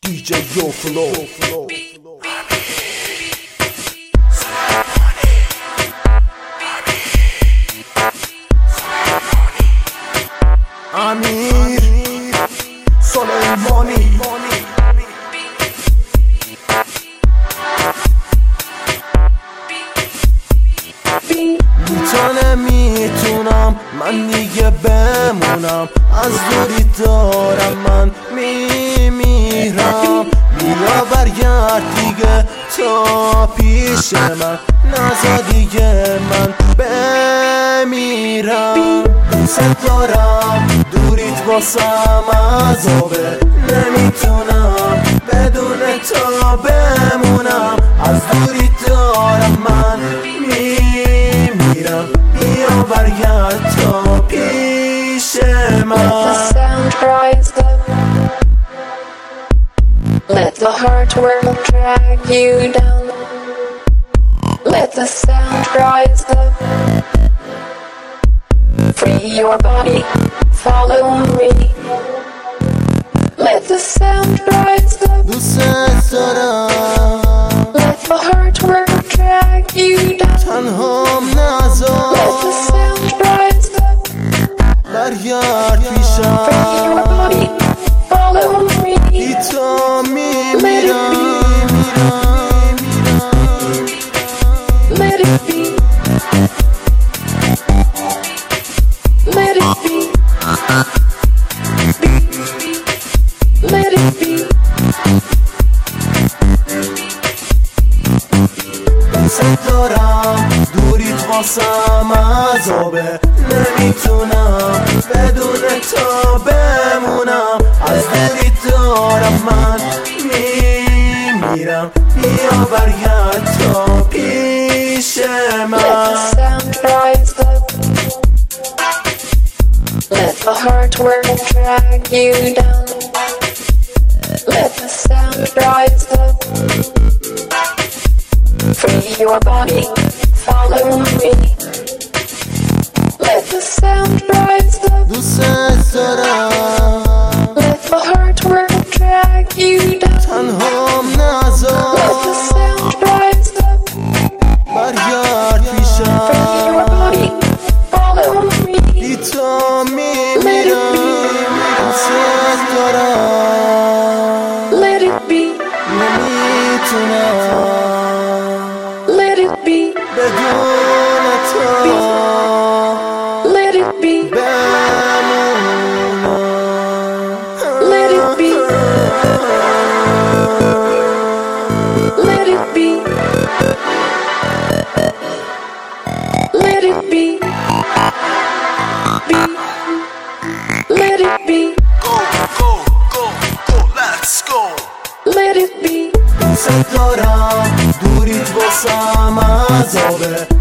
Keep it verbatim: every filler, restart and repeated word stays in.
دی جی یو فلو. امیر سلیمانی میتونم میتونم من دیگه بمونم، از دوری دارم من میمیرم. بیا برگرد دیگه تا پیش من، نزا دیگه من بمیرم. دوست دارم دوریت واسم عذابه، نمیتونم بدون تا بمونم. از دوری دارم من میمیرم، بیا برگرد تا پیش من. Let the heart world drag you down. Let the sound rise up. Free your body, follow me. Let the sound rise up. دوست دارم Let the heart world drag you down. تنهام نذار، Let the sound rise up. برگرد Free پیشم. your body, follow me. بی تو میمیرم. Let it be. Let it be. Let it be. دوست دارم دوریت واسم عذابه، نمیتونم بدون تا بمونم. از دوری دارم من میمیرم، بیا برگرد تا پیش من. Let the sound rise up. Let the heart world drag you down. Let the sound rise up. Free your body, follow me. Let the sound rise up. دوست دارم Let the heart world drag you down. تنهام Let the نذار، sound rise up. برگرد Free your پیشم. body, follow me. بی تو میمیرم. دوست دارم Let it be. نمیتونم Let it be. بدون تو Let it be. بمونم. Let it be. Let it be. Let it be. Be. Let it be. Go, go, go, go, let's go. Let it be. دوست دارم دوریت واسم عذابه،